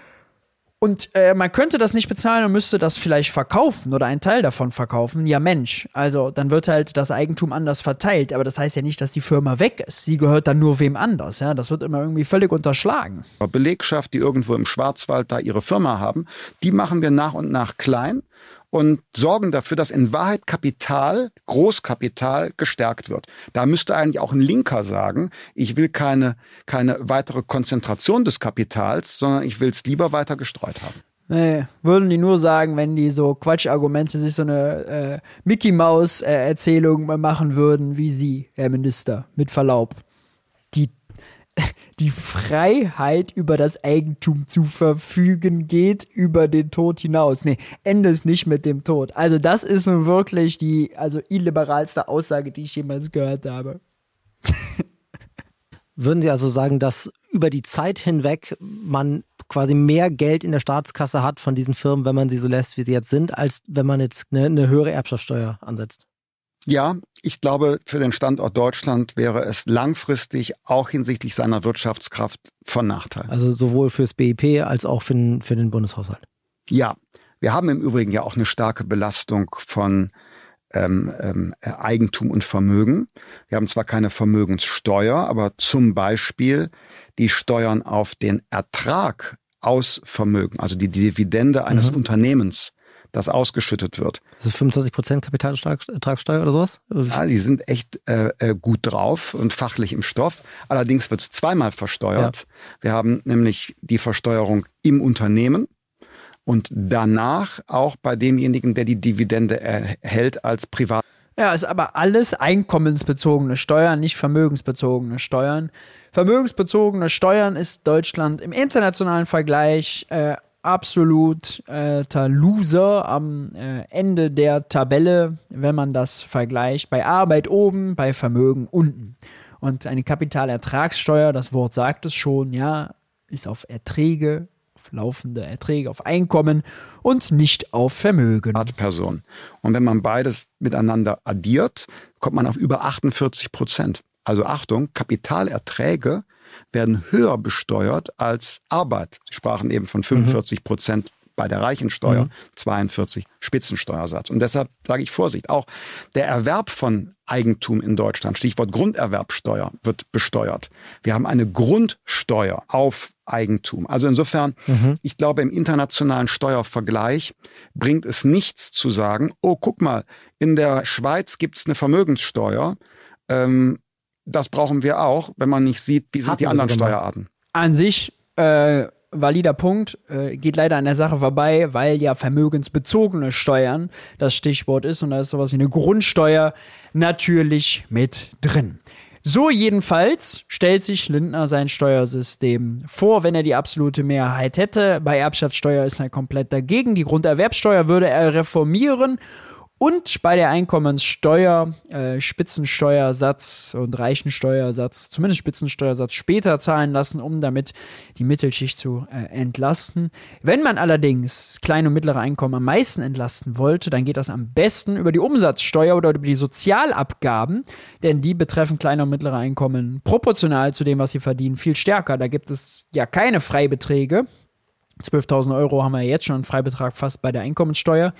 Und äh, man könnte das nicht bezahlen und müsste das vielleicht verkaufen oder einen Teil davon verkaufen. Ja Mensch, also dann wird halt das Eigentum anders verteilt, aber das heißt ja nicht, dass die Firma weg ist. Sie gehört dann nur wem anders, ja. Das wird immer irgendwie völlig unterschlagen. Belegschaft, die irgendwo im Schwarzwald da ihre Firma haben, die machen wir nach und nach klein und sorgen dafür, dass in Wahrheit Kapital, Großkapital gestärkt wird. Da müsste eigentlich auch ein Linker sagen, ich will keine, keine weitere Konzentration des Kapitals, sondern ich will es lieber weiter gestreut haben. Nee, würden die nur sagen, wenn die so Quatschargumente sich so eine äh, Mickey-Maus-Erzählung machen würden, wie Sie, Herr Minister, mit Verlaub. Die Die Freiheit, über das Eigentum zu verfügen, geht über den Tod hinaus. Nee, Ende ist nicht mit dem Tod. Also das ist nun wirklich die also illiberalste Aussage, die ich jemals gehört habe. Würden Sie also sagen, dass über die Zeit hinweg man quasi mehr Geld in der Staatskasse hat von diesen Firmen, wenn man sie so lässt, wie sie jetzt sind, als wenn man jetzt eine, eine höhere Erbschaftssteuer ansetzt? Ja, ich glaube, für den Standort Deutschland wäre es langfristig auch hinsichtlich seiner Wirtschaftskraft von Nachteil. Also sowohl fürs B I P als auch für den, für den Bundeshaushalt. Ja, wir haben im Übrigen ja auch eine starke Belastung von ähm, ähm, Eigentum und Vermögen. Wir haben zwar keine Vermögenssteuer, aber zum Beispiel die Steuern auf den Ertrag aus Vermögen, also die Dividende eines mhm. Unternehmens, das ausgeschüttet wird. Das ist fünfundzwanzig Prozent Kapitalertragssteuer oder sowas? Ja, die sind echt äh, gut drauf und fachlich im Stoff. Allerdings wird es zweimal versteuert. Ja. Wir haben nämlich die Versteuerung im Unternehmen und danach auch bei demjenigen, der die Dividende erhält als Privat. Ja, ist aber alles einkommensbezogene Steuern, nicht vermögensbezogene Steuern. Vermögensbezogene Steuern ist Deutschland im internationalen Vergleich äh, absolut äh, Loser am äh, Ende der Tabelle, wenn man das vergleicht. Bei Arbeit oben, bei Vermögen unten. Und eine Kapitalertragssteuer, das Wort sagt es schon, ja, ist auf Erträge, auf laufende Erträge, auf Einkommen und nicht auf Vermögen. Person. Und wenn man beides miteinander addiert, kommt man auf über achtundvierzig Prozent. Also Achtung, Kapitalerträge werden höher besteuert als Arbeit. Sie sprachen eben von fünfundvierzig Prozent bei der Reichensteuer, mhm. zweiundvierzig Spitzensteuersatz. Und deshalb sage ich Vorsicht, auch der Erwerb von Eigentum in Deutschland, Stichwort Grunderwerbsteuer, wird besteuert. Wir haben eine Grundsteuer auf Eigentum. Also insofern, mhm. ich glaube, im internationalen Steuervergleich bringt es nichts zu sagen, oh, guck mal, in der Schweiz gibt es eine Vermögenssteuer, ähm, das brauchen wir auch, wenn man nicht sieht, wie sind Hatten die anderen Steuerarten. An sich, äh, valider Punkt, äh, geht leider an der Sache vorbei, weil ja vermögensbezogene Steuern das Stichwort ist und da ist sowas wie eine Grundsteuer natürlich mit drin. So jedenfalls stellt sich Lindner sein Steuersystem vor, wenn er die absolute Mehrheit hätte. Bei Erbschaftssteuer ist er komplett dagegen. Die Grunderwerbsteuer würde er reformieren. Und bei der Einkommenssteuer, äh, Spitzensteuersatz und Reichensteuersatz, zumindest Spitzensteuersatz später zahlen lassen, um damit die Mittelschicht zu äh, entlasten. Wenn man allerdings kleine und mittlere Einkommen am meisten entlasten wollte, dann geht das am besten über die Umsatzsteuer oder über die Sozialabgaben, denn die betreffen kleine und mittlere Einkommen proportional zu dem, was sie verdienen, viel stärker. Da gibt es ja keine Freibeträge. zwölftausend Euro haben wir jetzt schon einen Freibetrag fast bei der Einkommenssteuer.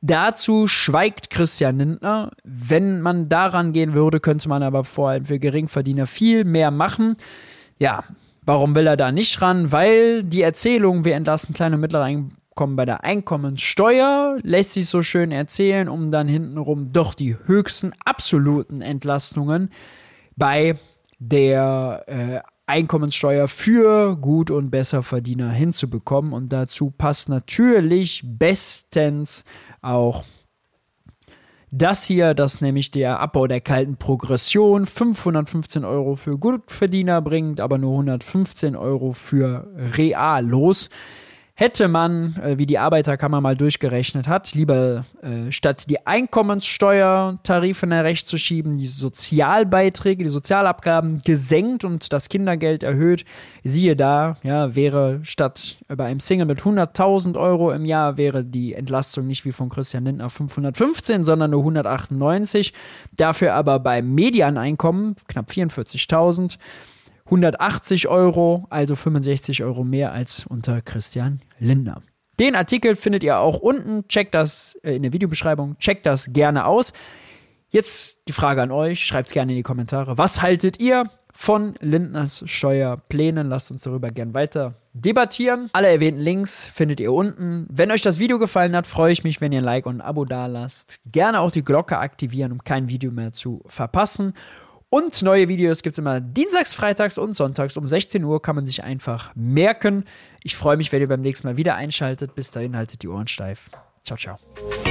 Dazu schweigt Christian Lindner. Wenn man daran gehen würde, könnte man aber vor allem für Geringverdiener viel mehr machen. Ja, warum will er da nicht ran? Weil die Erzählung, wir entlasten kleine und mittlere Einkommen bei der Einkommenssteuer, lässt sich so schön erzählen, um dann hintenrum doch die höchsten absoluten Entlastungen bei der äh, Einkommenssteuer für Gut- und Besserverdiener hinzubekommen. Und dazu passt natürlich bestens auch das hier, das nämlich der Abbau der kalten Progression fünfhundertfünfzehn Euro für Gutverdiener bringt, aber nur hundertfünfzehn Euro für Reallos. Hätte man, äh, wie die Arbeiterkammer mal durchgerechnet hat, lieber äh, statt die Einkommenssteuertarife nach rechts zu schieben, die Sozialbeiträge, die Sozialabgaben gesenkt und das Kindergeld erhöht, siehe da, ja, wäre statt bei einem Single mit hunderttausend Euro im Jahr, wäre die Entlastung nicht wie von Christian Lindner fünfhundertfünfzehn, sondern nur hundertachtundneunzig. Dafür aber beim Medianeinkommen knapp vierundvierzigtausend. hundertachtzig Euro, also fünfundsechzig Euro mehr als unter Christian Lindner. Den Artikel findet ihr auch unten, checkt das äh, in der Videobeschreibung, checkt das gerne aus. Jetzt die Frage an euch, schreibt es gerne in die Kommentare. Was haltet ihr von Lindners Steuerplänen? Lasst uns darüber gerne weiter debattieren. Alle erwähnten Links findet ihr unten. Wenn euch das Video gefallen hat, freue ich mich, wenn ihr ein Like und ein Abo da lasst. Gerne auch die Glocke aktivieren, um kein Video mehr zu verpassen. Und neue Videos gibt es immer dienstags, freitags und sonntags um sechzehn Uhr, kann man sich einfach merken. Ich freue mich, wenn ihr beim nächsten Mal wieder einschaltet. Bis dahin, haltet die Ohren steif. Ciao, ciao.